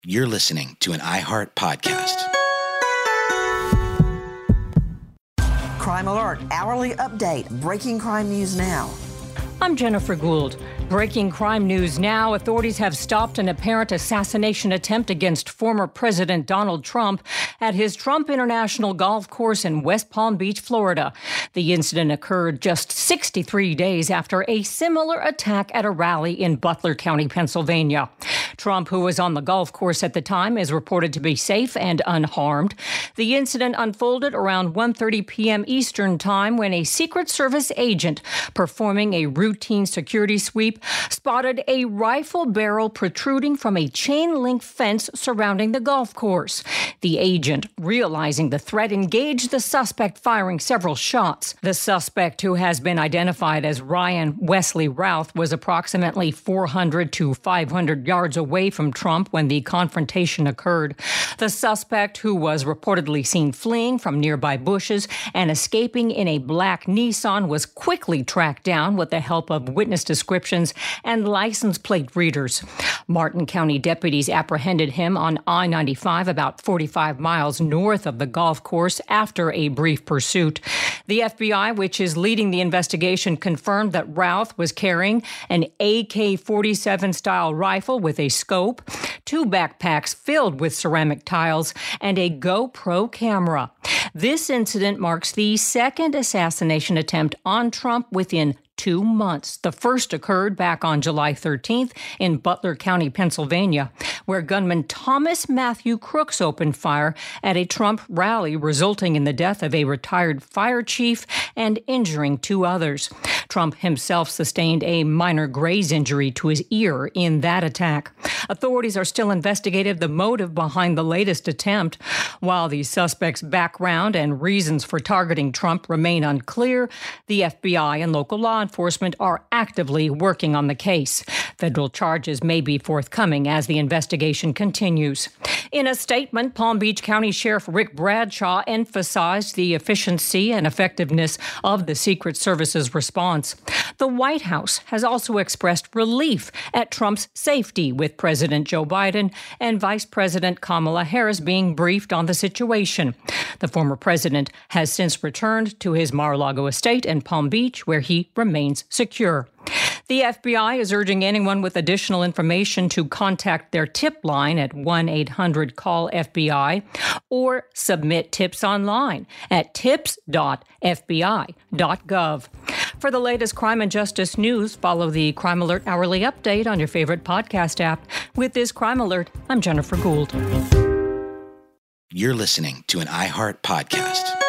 You're listening to an iHeart podcast. Crime Alert, hourly update, breaking crime news now. I'm Jennifer Gould. Breaking crime news now. Authorities have stopped an apparent assassination attempt against former President Donald Trump at his Trump International Golf Course in West Palm Beach, Florida. The incident occurred just 63 days after a similar attack at a rally in Butler County, Pennsylvania. Trump, who was on the golf course at the time, is reported to be safe and unharmed. The incident unfolded around 1:30 p.m. Eastern Time when a Secret Service agent performing a routine security sweep spotted a rifle barrel protruding from a chain-link fence surrounding the golf course. The agent, realizing the threat, engaged the suspect, firing several shots. The suspect, who has been identified as Ryan Wesley Routh, was approximately 400 to 500 yards away from Trump when the confrontation occurred. The suspect, who was reportedly seen fleeing from nearby bushes and escaping in a black Nissan, was quickly tracked down with the help of witness descriptions and license plate readers. Martin County deputies apprehended him on I-95 about 45 miles north of the golf course after a brief pursuit. The FBI, which is leading the investigation, confirmed that Routh was carrying an AK-47 style rifle with a scope, 2 backpacks filled with ceramic tiles, and a GoPro camera. This incident marks the second assassination attempt on Trump within 2 months. The first occurred back on July 13th in Butler County, Pennsylvania, where gunman Thomas Matthew Crooks opened fire at a Trump rally, resulting in the death of a retired fire chief and injuring 2 others. Trump himself sustained a minor graze injury to his ear in that attack. Authorities are still investigating the motive behind the latest attempt. While the suspect's background and reasons for targeting Trump remain unclear, the FBI and local law enforcement are actively working on the case. Federal charges may be forthcoming as the investigation continues. In a statement, Palm Beach County Sheriff Rick Bradshaw emphasized the efficiency and effectiveness of the Secret Service's response. The White House has also expressed relief at Trump's safety, with President Joe Biden and Vice President Kamala Harris being briefed on the situation. The former president has since returned to his Mar-a-Lago estate in Palm Beach, where he remains secure. The FBI is urging anyone with additional information to contact their tip line at 1-800-CALL-FBI or submit tips online at tips.fbi.gov. For the latest crime and justice news, follow the Crime Alert Hourly Update on your favorite podcast app. With this Crime Alert, I'm Jennifer Gould. You're listening to an iHeart podcast.